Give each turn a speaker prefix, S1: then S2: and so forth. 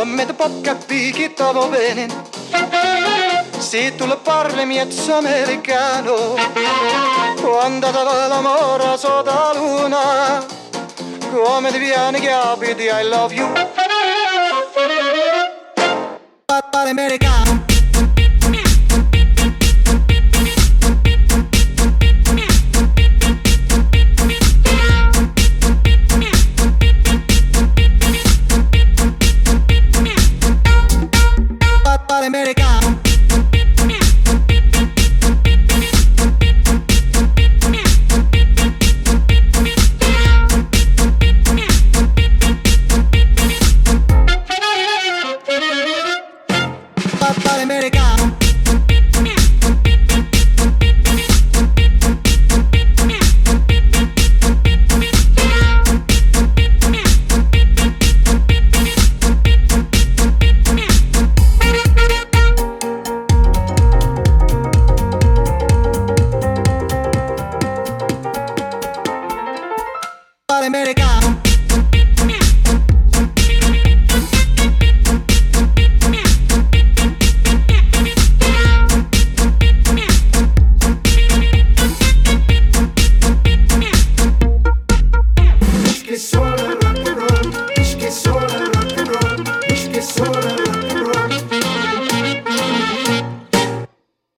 S1: come tu puoi capire che stavo bene se tu lo parli miezzo americano. Quando ti va l'amore sotto la luna, come ti viene che abiti I love you. Papà americano. Americano. Papà americano. Americano. Che sono